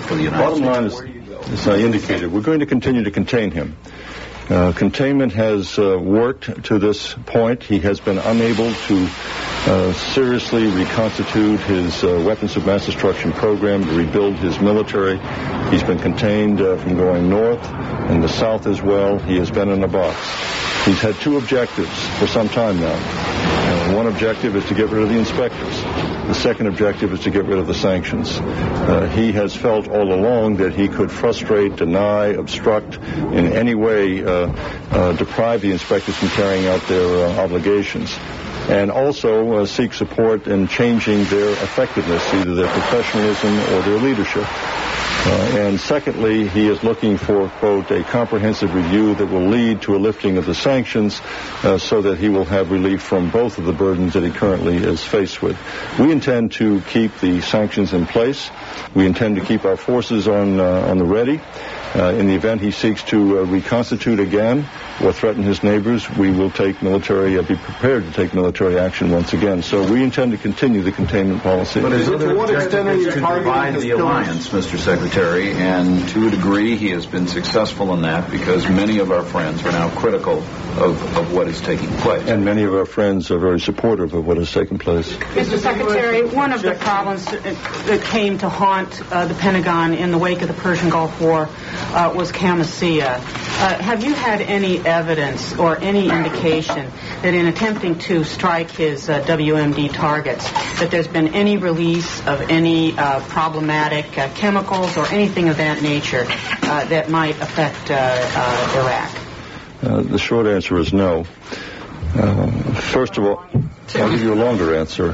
for the United States? Bottom line is, as I indicated, we're going to continue to contain him. Containment has worked to this point. He has been unable to seriously reconstitute his weapons of mass destruction program, to rebuild his military. He's been contained from going north and the south as well. He has been in a box. He's had two objectives for some time now. One objective is to get rid of the inspectors. The second objective is to get rid of the sanctions. He has felt all along that he could frustrate, deny, obstruct, in any way deprive the inspectors from carrying out their obligations, and also seek support in changing their effectiveness, either their professionalism or their leadership. And secondly, he is looking for, quote, a comprehensive review that will lead to a lifting of the sanctions so that he will have relief from both of the burdens that he currently is faced with. We intend to keep the sanctions in place. We intend to keep our forces on the ready. In the event he seeks to reconstitute again or threaten his neighbors, we will be prepared to take military action once again. So we intend to continue the containment policy. But his other objective is to divide the alliance, Mr. Secretary, and to a degree he has been successful in that because many of our friends are now critical of what is taking place. And many of our friends are very supportive of what has taken place. Mr. Secretary, one of the problems that came to haunt the Pentagon in the wake of the Persian Gulf War was Camisea. Have you had any evidence or any indication that in attempting to strike his WMD targets that there's been any release of any problematic chemicals or anything of that nature that might affect Iraq? The short answer is no. First of all, I'll give you a longer answer.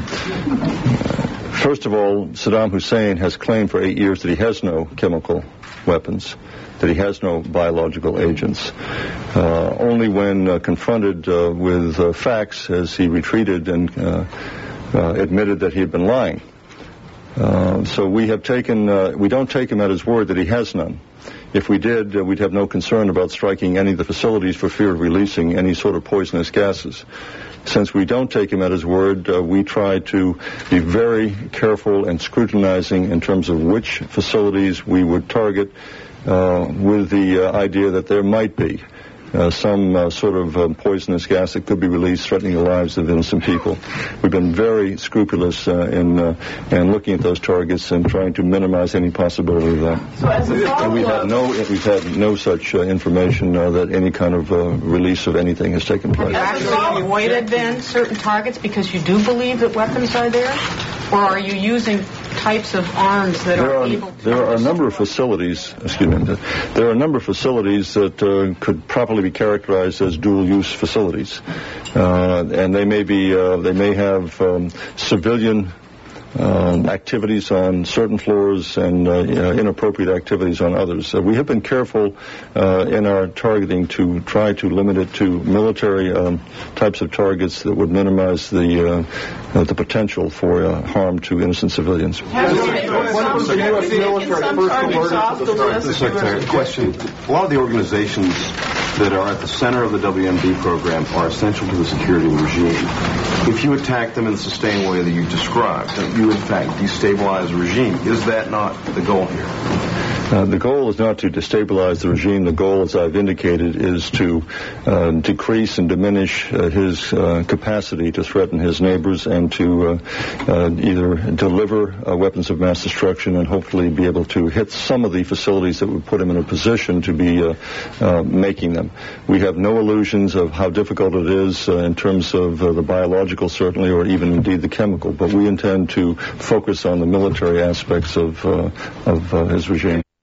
First of all, Saddam Hussein has claimed for 8 years that he has no chemical weapons, that he has no biological agents. Only when confronted with facts has he retreated and admitted that he had been lying. So we don't take him at his word that he has none. If we did, we'd have no concern about striking any of the facilities for fear of releasing any sort of poisonous gases. Since we don't take him at his word, we try to be very careful and scrutinizing in terms of which facilities we would target with the idea that there might be some sort of poisonous gas that could be released threatening the lives of innocent people. We've been very scrupulous in looking at those targets and trying to minimize any possibility of that. So as a follow-up, we've had no such information that any kind of release of anything has taken place. Have you actually avoided then certain targets because you do believe that weapons are there? Or are you using types of arms that are able to... There are a number of facilities, there are a number of facilities that could properly be characterized as dual-use facilities. And they may have civilian activities on certain floors and inappropriate activities on others. We have been careful in our targeting to try to limit it to military types of targets that would minimize the potential for harm to innocent civilians. Question. A lot of the organizations that are at the center of the WMD program are essential to the security regime. If you attack them in the sustained way that you described, you in fact destabilize the regime. Is that not the goal here? The goal is not to destabilize the regime. The goal, as I've indicated, is to decrease and diminish his capacity to threaten his neighbors and to either deliver weapons of mass destruction and hopefully be able to hit some of the facilities that would put him in a position to be making them. We have no illusions of how difficult it is in terms of the biological, certainly, or even indeed the chemical, but we intend to focus on the military aspects of his regime.